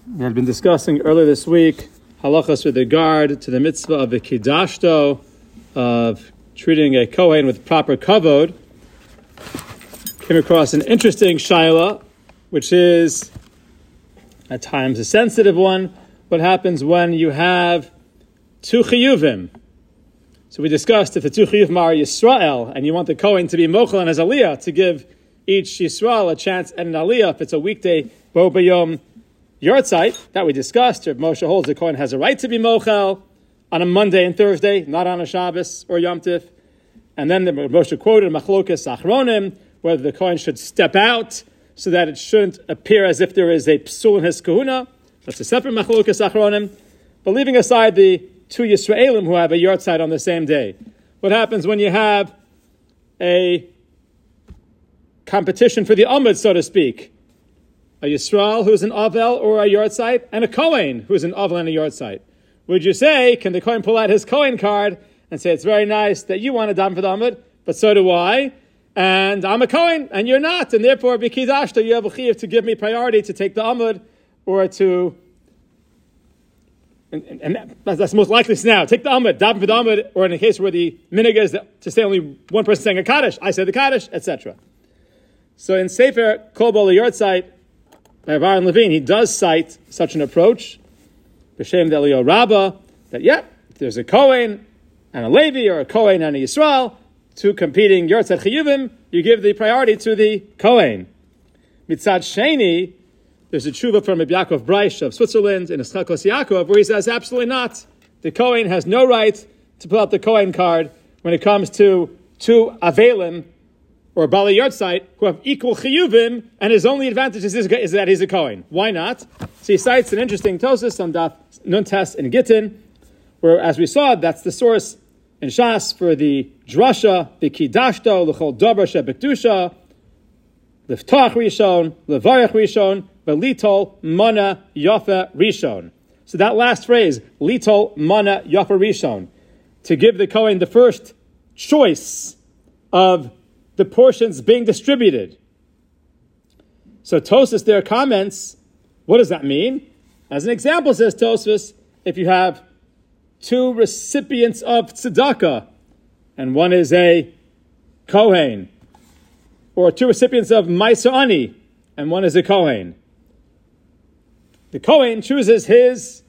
We had been discussing earlier this week halachas with regard to the mitzvah of the kiddashto, of treating a kohen with proper kavod. Came across an interesting shaila, which is at times a sensitive one. What happens when you have two chiyuvim? So we discussed if the two chiyuvim are Yisrael, and you want the kohen to be mochel and his aliyah, to give each Yisrael a chance at an aliyah if it's a weekday bo b'yom yortzeit, that we discussed. Rav Moshe holds the kohen has a right to be mochel on a Monday and Thursday, not on a Shabbos or Yom Tif. And then the Rav Moshe quoted Machlokas Achronim, whether the kohen should step out so that it shouldn't appear as if there is a psul in his kahuna. That's a separate Machlokas Achronim. But leaving aside the two Yisraelim who have a yortzeit on the same day, what happens when you have a competition for the Amud, so to speak? A Yisrael who's an Avel or a yortzeit, and a Kohen who's an Avel and a yortzeit. Would you say, can the Kohen pull out his Kohen card and say, it's very nice that you want to daven for the Amud, but so do I, and I'm a Kohen, and you're not, and therefore, b'kidashta, you have a chiyuv to give me priority to take the Amud, or to, and that's most likely now, take the Amud, daven for the Amud, or in a case where the minhag is to say only one person saying a Kaddish, I say the Kaddish, etc. So in Sefer Kol Bo L'Yortzeit, by Aaron Levine, he does cite such an approach, B'Shem D'Elio Rabbah, that if there's a Kohen and a Levi, or a Kohen and a Yisrael, two competing Yortzeit Chiyuvim, you give the priority to the Kohen. Mitzad Sheni, there's a tshuva from Rabbi Yaakov Breish of Switzerland in Eschekos Yaakov, where he says absolutely not. The Kohen has no right to pull out the Kohen card when it comes to two Avelim, or Bali Yortzeit, who have equal chiyuvim, and his only advantage is that he's a Kohen. Why not? So he cites an interesting Tosas on Daf Nuntes in Gittin, where, as we saw, that's the source in Shas for the drasha, the kiddashto, l'chol davar shebekdusha, liftach rishon, levarech rishon, v'litol mana yafa rishon. So that last phrase, litol mana yafa rishon, to give the Kohen the first choice of the portions being distributed. So Tosfos there comments, what does that mean? As an example, says Tosfos, if you have two recipients of tzedakah, and one is a Kohen, or two recipients of Ma'aser Ani, and one is a Kohen. The Kohen chooses his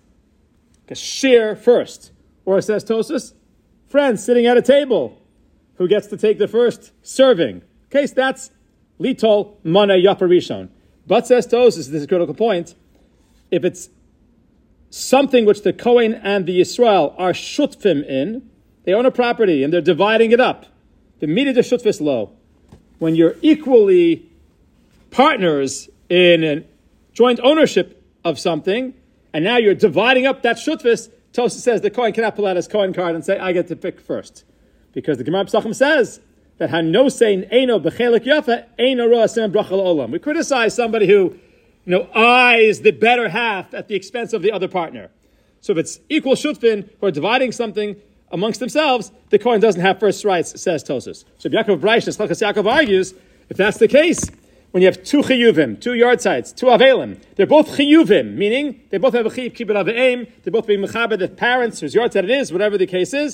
share first. Or, says Tosfos, friends sitting at a table, who gets to take the first serving. Okay, so that's litol mana yafa rishon. But, says Tosfos, this is a critical point, if it's something which the Kohen and the Yisrael are shutfim in, they own a property and they're dividing it up. The midah de shutfis lo. When you're equally partners in a joint ownership of something, and now you're dividing up that shutfis, Tosfos says the Kohen cannot pull out his Kohen card and say, I get to pick first. Because the Gemara Pesachim says that hanosein eino b'chelik yafa eino roa sem bracha l'olam. We criticize somebody who, eyes the better half at the expense of the other partner. So if it's equal shutfin who are dividing something amongst themselves, the Kohen doesn't have first rights, says Tosfos. So Yaakov Breish and Eschekos Yaakov argues, if that's the case, when you have two chiyuvim, two yortzeits, two avelim, they're both chiyuvim, meaning they both have a chiyuv kibbud aveim, they're both being mechaber the parents, whose yortzeit it is, whatever the case is.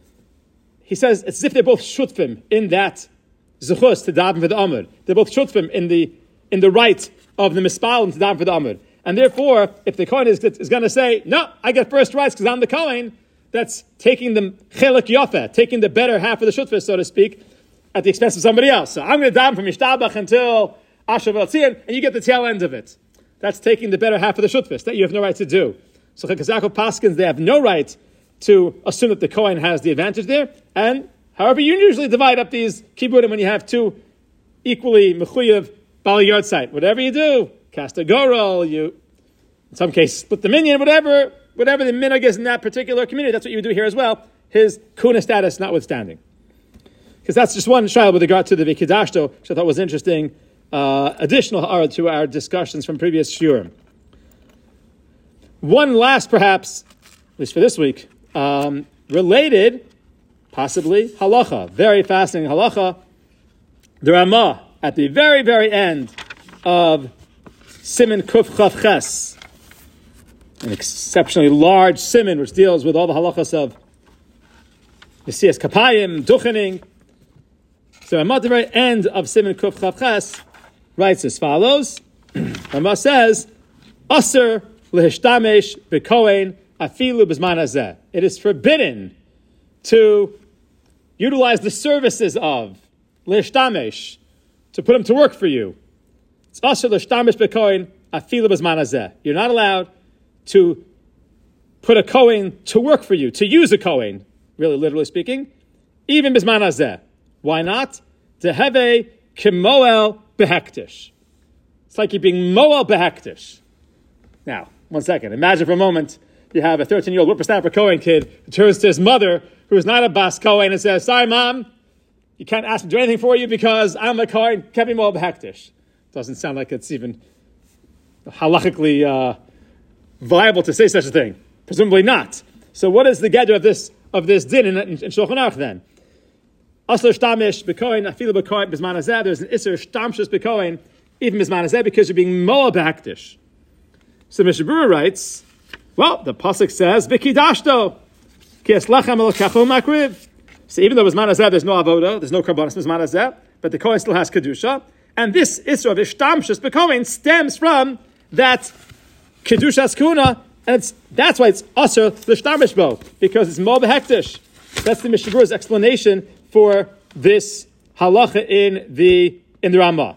He says it's as if they're both shutfim in that zechus to daven for the amud. They're both shutfim in the right of the mispalim to daven for the amud. And therefore, if the Kohen is going to say, no, I get first rights because I'm the Kohen, that's taking the chelik yafa, taking the better half of the shutfis, so to speak, at the expense of somebody else. So I'm going to daven from Yishtabach until Asher V'Tzion, and you get the tail end of it. That's taking the better half of the shutfis that you have no right to do. So Chazakov Paskins, they have no right to assume that the Kohen has the advantage there. And however, you usually divide up these kibbudim when you have two equally mechuyev bali yortzeit. Whatever you do, cast a gorol, you, in some cases, split the minyan, whatever the minhag is in that particular community, that's what you would do here as well, his kuna status notwithstanding. Because that's just one trial with regard to the Vikidashto, which I thought was interesting, additional to our discussions from previous shiurim. One last, perhaps, at least for this week, related, possibly, halacha. Very fascinating halacha. The Ramah, at the very, very end of Siman Kuf Chav Ches, an exceptionally large siman, which deals with all the halachas of Nesias Kapayim, Duchening. So I'm at the very end of Siman Kuf Chav Ches, writes as follows. Rama says, Aser lehishtamesh bekohen afilu b'zman hazeh. It is forbidden to utilize the services of lehishtamesh, to put him to work for you. It's aser lehishtamesh bekohen afilu b'zman hazeh. You're not allowed to put a kohen to work for you, to use a kohen, really literally speaking, even b'zman hazeh. Why not? Deheve kimoel behektish. It's like you're being moel behektish. Now, 1 second. Imagine for a moment you have a 13-year-old whippersnapper Kohen kid who turns to his mother, who is not a Bas Kohen, and says, "Sorry, Mom, you can't ask me to do anything for you because I'm a Kohen. Can't be moel behektish." Doesn't sound like it's even halachically viable to say such a thing. Presumably not. So what is the gather of this din in Shulchan Aruch then? Asler shtamish bekohen afilu bekohen b'zman hazeh. There's an iser shtamshus bekohen even b'zman hazeh because you're being moel behektish. So Mishnah Berurah writes, well, the pasuk says v'kidashto ki es lachem elokachu makriv. So even though b'zman hazeh there's no avoda, there's no karbanos b'zman hazeh, but the kohen still has kedusha, and this iser of shtamshus bekohen stems from that kedushas kuna, and that's why it's aser l'shtamish bo, because it's moel behektish. That's the Mishnah Berurah's explanation for this halacha in the Ramah.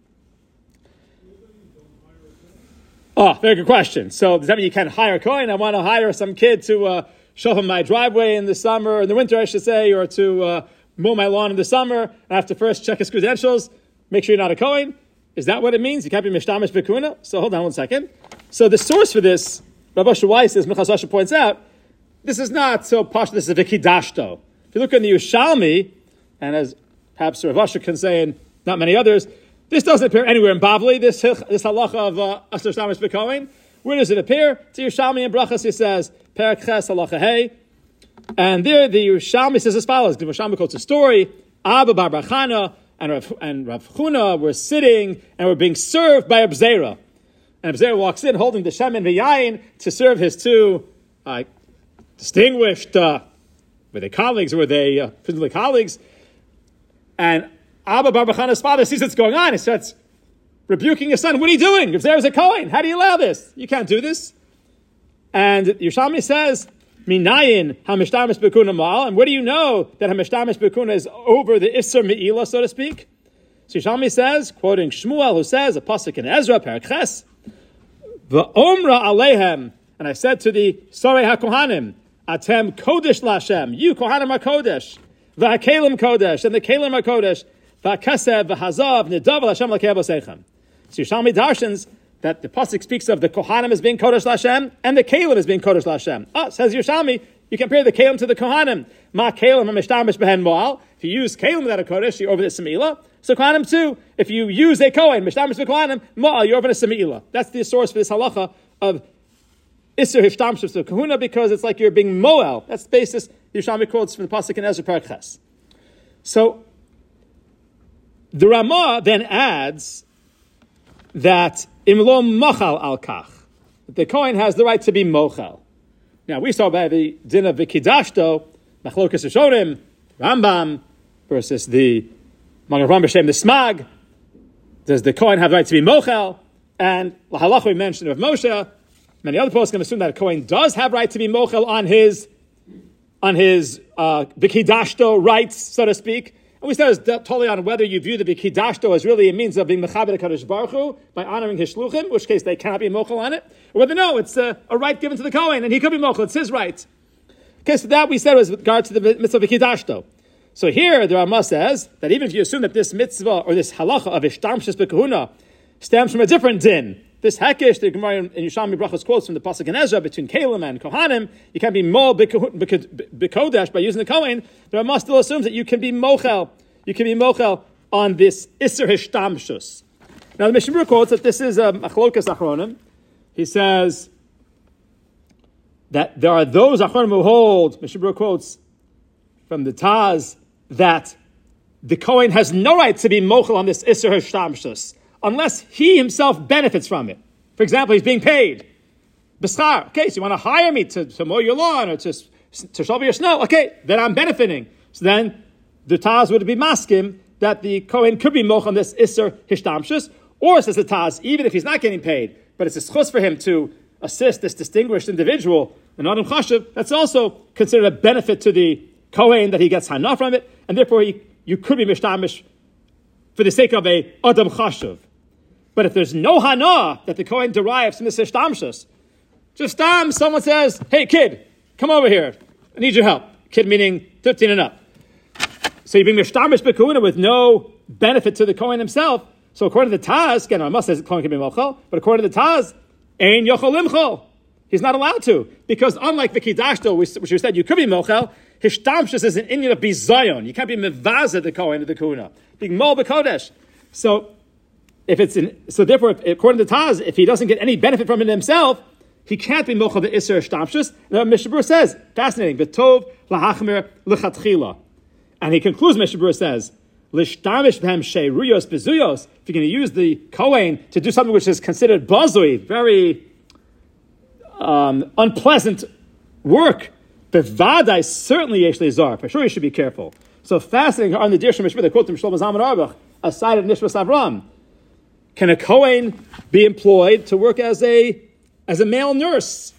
Oh, very good question. So does that mean you can't hire a kohen? I want to hire some kid to shovel my driveway in the summer, in the winter, I should say, or to mow my lawn in the summer. I have to first check his credentials, make sure you're not a kohen. Is that what it means? You can't be mishtamish bekuna? So hold on 1 second. So the source for this, Rav Asher Weiss, as Minchas Asher points out, this is not so posh. This is a v'kidashto. If you look in the Yerushalmi, and as perhaps Rav Asher can say, and not many others, this doesn't appear anywhere in Bavli, this halacha of Asher Shtamish B'Kohen. Where does it appear? To Yerushalmi and Brachas, he says, Perek Ches halacha Hey. And there the Yerushalmi says as follows. The Yerushalmi quotes a story. Abba bar Barchana and Rav Chuna were sitting and were being served by Abzera. And Abzera walks in holding the Shemen v'Yayin to serve his two distinguished were they colleagues or were they presumably colleagues? And Abba bar Bachana's father sees what's going on. He starts rebuking his son. What are you doing? If there's a Kohen, how do you allow this? You can't do this. And Yerushalmi says, Minayin hamishtamesh bekuna mal. And where do you know that hamishtamesh bekuna is over the Isser Me'ila, so to speak? So Yerushalmi says, quoting Shmuel, who says, a pasuk in Ezra, Perek Ches, V'omra alehem, and I said to the Sorei HaKohanim, Atem Kodesh Lashem. You Kohanim are Kodesh. V'Hakelim Kodesh. And the Kelim are Kodesh. V'Hakesev V'Hazav Nidav Lashem L'Kei B'Seichem. So Yerushalmi darshans that the pasuk speaks of the Kohanim as being Kodesh Lashem and the Kelim as being Kodesh Lashem. Says Yerushalmi, you compare the Kelim to the Kohanim. Ma Kelim HaMishtamish Behen Moal. If you use Kelim without a Kodesh, you're over the Semila. So Kohanim too. If you use a Kohen, Mishtamish B'Kohanim, Moal, you're over the Semila. That's the source for this halacha of Isser Hishtamshus to Kahuna, because it's like you're being Moel. That's the basis Yerushalmi quotes from the pasuk in Ezra Perek Ches. So the Ramah then adds that Imlo Mochal al Kach, the Kohen has the right to be Mochal. Now we saw by the din of Vikidashto, Machlokas Rishonim, Rambam versus the Magen Avraham B'Shem the Smag. Does the Kohen have the right to be Mochal? And Lahalacha we mentioned of Moshe. Many other posts can assume that a Kohen does have right to be mochel on his B'Kidashto rights, so to speak. And we said it's totally on whether you view the B'Kidashto as really a means of being Mechaber HaKadosh Baruch Hu by honoring his shluchim, in which case they cannot be mochel on it, or whether no, it's a right given to the Kohen and he could be mochel, it's his right. Okay, so that we said was with regard to the mitzvah B'Kidashto. So here the Ramah says that even if you assume that this mitzvah or this halacha of Ishtamshus B'Kahuna stems from a different din, this hekesh, the Gemara in Yerushalmi Brachos quotes from the pasuk in Ezra between Kelim and Kohanim, you can't be mo b'kodesh by using the Kohen. The Ramah still assumes that you can be mochel. You can be mochel on this Isser Hishtamshus. Now the Mishnah Berurah quotes that this is a Achlokas Achronim. He says that there are those Achronim who hold, Mishnah Berurah quotes from the Taz, that the Kohen has no right to be mochel on this Isser Hishtamshus unless he himself benefits from it. For example, he's being paid. B'schar. Okay, so you want to hire me to mow your lawn or to shovel your snow. Okay, then I'm benefiting. So then the Taz would be maskim that the Kohen could be moch on this Isser Hishtamshus, or says the Taz, even if he's not getting paid, but it's a schus for him to assist this distinguished individual, an Adam Chashuv, that's also considered a benefit to the Kohen that he gets hana from it, and therefore you could be mishtamish for the sake of a Adam Chashuv. But if there's no hana that the Kohen derives from this Hishtamshus, just someone says, hey kid, come over here, I need your help. Kid meaning 15 and up. So you bring mishtamish bekuna with no benefit to the Kohen himself. So according to the Taz, again, I must say the Kohen can be mochel, but according to the Taz, ein yochel limchol. He's not allowed to, because unlike the Kidashto, which you said you could be mochel, Hishtamshus is an inyan of bizayon. You can't be mevazah the Kohen of the kuna. Being mol b'kodesh. So therefore, according to Taz, if he doesn't get any benefit from it himself, he can't be mochel the Isser Hishtamshus. And Mishnah Berurah says, fascinating, v'tov lahachmer l'chatchila. And he concludes, Mishnah Berurah says, Lishtamish b'hem sheiruyos bezuyos. If you're going to use the Kohen to do something which is considered bazui, very unpleasant work, bevadai certainly yesh lezar. For sure, you should be careful. So fascinating on the Dirshim Mishmir, the quote from Shlomo Zalman Auerbach, aside of Nishmas Avram. Can a Kohen be employed to work as a male nurse?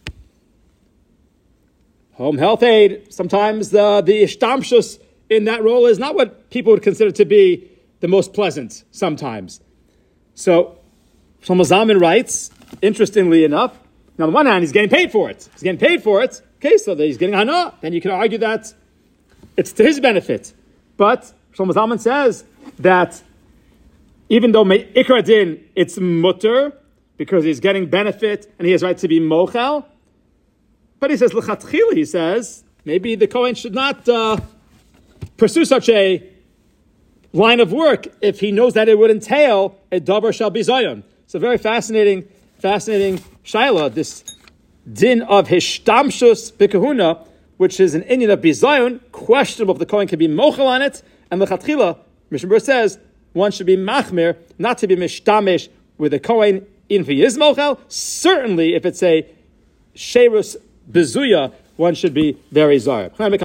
Home health aide. Sometimes the ishtamshus in that role is not what people would consider to be the most pleasant sometimes. So, Shlomo Zalman writes, interestingly enough, now on the one hand, he's getting paid for it. He's getting paid for it. Okay, so he's getting hana. Then you can argue that it's to his benefit. But Shlomo Zalman says that even though Ikar Din, it's mutter, because he's getting benefit and he has right to be mochel. But he says, l'chatchila, he says, maybe the Kohen should not pursue such a line of work if he knows that it would entail a davar shel bizayon. It's a very fascinating shaila, this din of hishtamshus b'kahuna, which is an inyan of bizayon, questionable if the Kohen can be mochel on it, and l'chatchila, Mishnah Berurah says, one should be machmir, not to be mishtamish with a Kohen, even if he is mochel. Certainly, if it's a sheirus bezuya, one should be very zar.